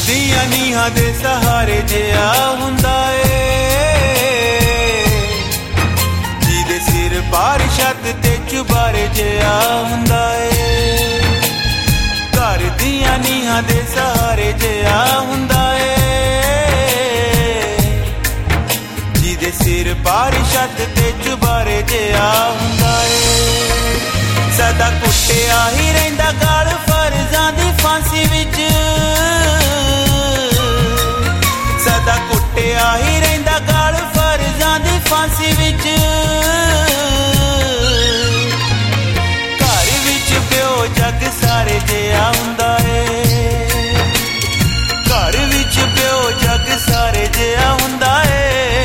ਦੀਆਂ ਨੀਹਾਂ ਦੇ ਸਹਾਰੇ ਜਿਹਾ ਹੁੰਦਾ ਏ, ਜਿਹਦੇ ਸਿਰ ਪਾਰ ਛੱਤ ਤੇ ਚੁਬਾਰੇ ਜਿਹਾ ਹੁੰਦਾ ਏ। ਘਰ ਦੀਆਂ ਨੀਹਾਂ ਦੇ ਸਹਾਰੇ ਜਿਹਾ ਹੁੰਦਾ ਏ, ਜਿਹਦੇ ਸਿਰ ਪਾਰ ਛੱਤ ਤੇ ਚੁਬਾਰੇ ਜਿਹਾ ਹੁੰਦਾ ਏ। ਸਦਾ ਕੁੱਟਿਆ ਹੀ ਰਹਿੰਦਾ ਗਾਲ ਫਰਜ਼ਾਂ ਦੀ ਫਾਂਸੀ ਵਿੱਚ, ਸਦਾ ਕੁੱਟਿਆ ਹੀ ਰਹਿੰਦਾ ਗਾਲ ਫਰਜ਼ਾਂ ਦੀ ਫਾਂਸੀ ਵਿੱਚ। ਘਰ ਵਿੱਚ ਪਿਓ ਜੱਗ ਸਾਰੇ ਜਿਹਾ ਹੁੰਦਾ ਏ, ਘਰ ਵਿੱਚ ਪਿਓ ਜੱਗ ਸਾਰੇ ਜਿਹਾ ਹੁੰਦਾ ਏ।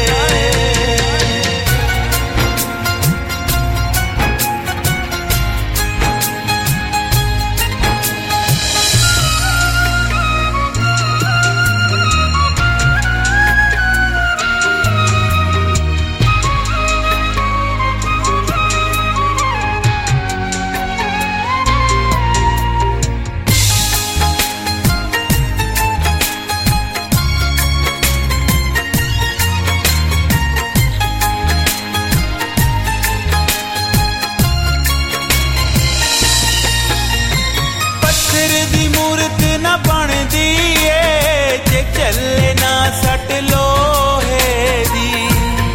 ਦੀ ਮੂਰਤ ਨਾ ਬਣਦੀ ਏ ਜੇ ਚੱਲੇ ਨਾ ਸੱਟ ਲੋਹੇ ਦੀ।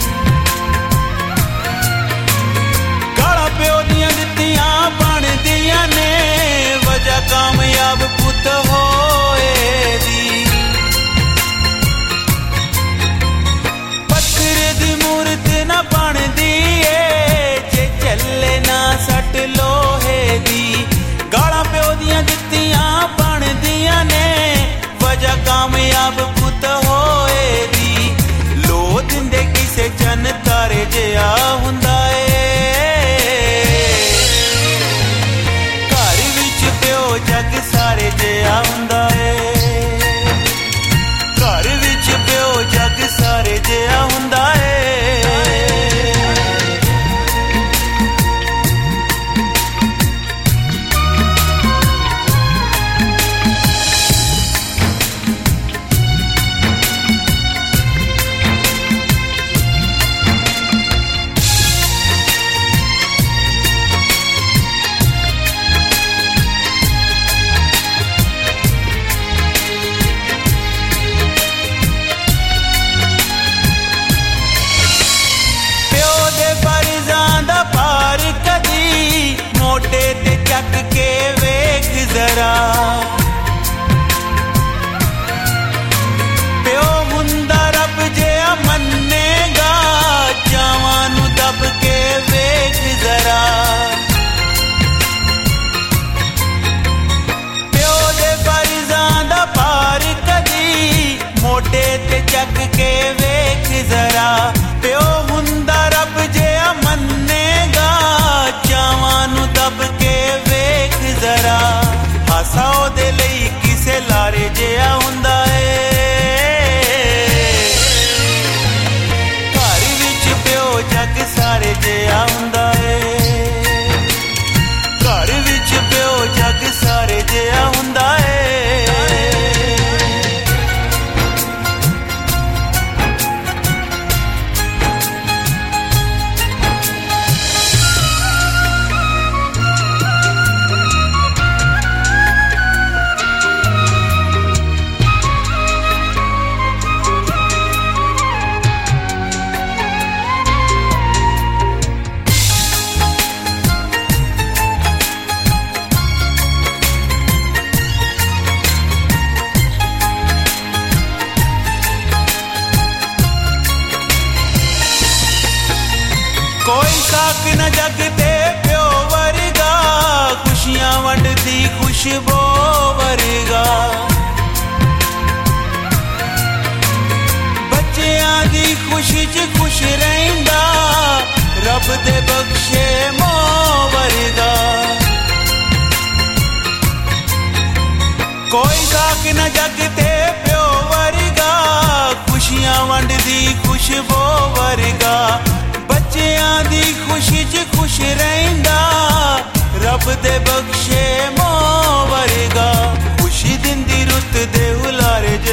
ਗਾਲਾਂ ਪਿਓ ਦੀਆਂ ਦਿੱਤੀਆਂ ਬਣਦੀਆਂ ਨੇ ਵਜ੍ਹਾ ਕਾਮਯਾਬ ਪੁੱਤ ਹੋਏ ਦੀ। ਪੱਥਰ ਦੀ ਮੂਰਤ ਨਾ ਬਣਦੀ ਏ ਜੇ ਚੱਲੇ ਨਾ ਸੱਟ ਲੋਹੇ ਦੀ। ਗਾਲਾਂ ਪਿਓ ਦੀਆਂ ਦਿੱਤੀਆਂ ਬਣਦੀਆਂ ਨੇ ਵਜ੍ਹਾ ਕਾਮਯਾਬ ਪੁੱਤ ਹੋਏ ਦੀ। ਲੋ ਦਿੰਦੇ ਕਿਸੇ ਚੰਨ ਤਾਰੇ ਜਿਹਾ ਹੁੰਦਾ ਏ, ਘਰ ਵਿੱਚ ਪਿਓ ਜੱਗ ਸਾਰੇ ਜਿਹਾ ਹੁੰਦਾ ਏ, ਘਰ ਵਿੱਚ ਪਿਓ ਜੱਗ ਸਾਰੇ ਜਿਹਾ ਹੁੰਦਾ ਏ। ਮੋਢੇ ਤੇ ਚੱਕ ਕੇ ਵੇਖ ਜ਼ਰਾ, ਪਿਓ ਹੁੰਦਾ ਰੱਬ ਜਿਹਾ ਮੰਨੇਗਾ ਚਾਵਾਂ ਨੂੰ ਦੱਬ ਕੇ ਵੇਖ ਜ਼ਰਾ। ਪਿਓ ਦੇ ਫਰਜ਼ਾਂ ਦਾ ਭਾਰ ਕਦੀ ਮੋਢੇ ਤੇ ਚੱਕ ਕੇ ਵੇਖ ਜ਼ਰਾ। ਪਿਓ ਹੁੰਦਾ ਰੱਬ ਜਿਹਾ ਮੰਨੇਗਾ ਚਾਵਾਂ ਨੂੰ ਦੱਬ ਕੇ ਵੇਖ ਜ਼ਰਾ। ਹਾਸਾ ਉਹਦੇ ਲਈ ਕਿਸੇ ਲਾਰੇ ਜਿਹਾ ਹੁੰਦਾ ਏ, ਘਰ ਵਿੱਚ ਪਿਓ ਜੱਗ ਸਾਰੇ ਜਿਹਾ ਹੁੰਦਾ ਏ, ਘਰ ਵਿੱਚ ਪਿਓ ਜੱਗ ਸਾਰੇ ਜਿਹਾ ਹੁੰਦਾ ਏ। ਕੋਈ ਸਾਕ ਨਾ ਜੱਗ ਤੇ ਪਿਓ ਵਰਗਾ, ਖੁਸ਼ੀਆਂ ਵੰਡਦੀ ਖੁਸ਼ਬੂ ਵਰਗਾ। ਬੱਚਿਆਂ ਦੀ ਖੁਸ਼ੀ 'ਚ ਖੁਸ਼ ਰਹਿੰਦਾ ਰੱਬ ਦੇ ਬਖਸ਼ੇ ਮੋਹ ਵਰਗਾ। ਕੋਈ ਸਾਕ ਨਾ ਜੱਗ ਤੇ ਪਿਓ ਵਰਗਾ, ਖੁਸ਼ੀਆਂ ਵੰਡਦੀ ਖੁਸ਼ਬੂ ਵਰਗਾ। ਬੱਚਿਆਂ ਦੀ ਖੁਸ਼ੀ 'ਚ ਖੁਸ਼ ਰਹਿੰਦਾ ਰੱਬ ਦੇ ਬਖਸ਼ੇ ਮੋਹ ਵਰਗਾ। ਖੁਸ਼ੀ ਦਿੰਦੀ ਰੁੱਤ ਦੇ ਹੁਲਾਰੇ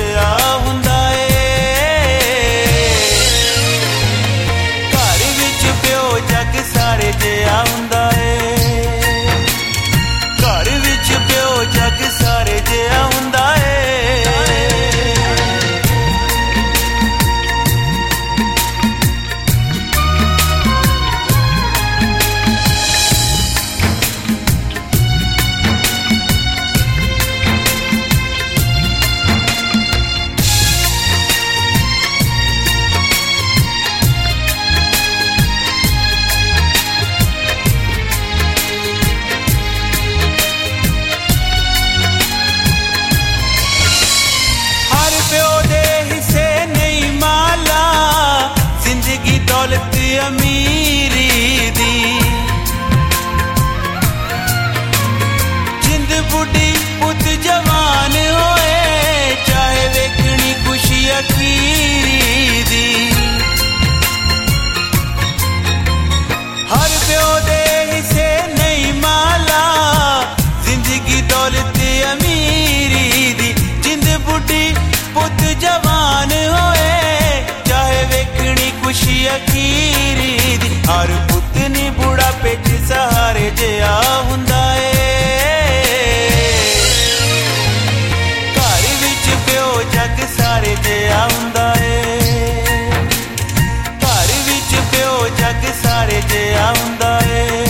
ਸਾਰੇ ਜਿਹਾ ਹੁੰਦਾ ਏ।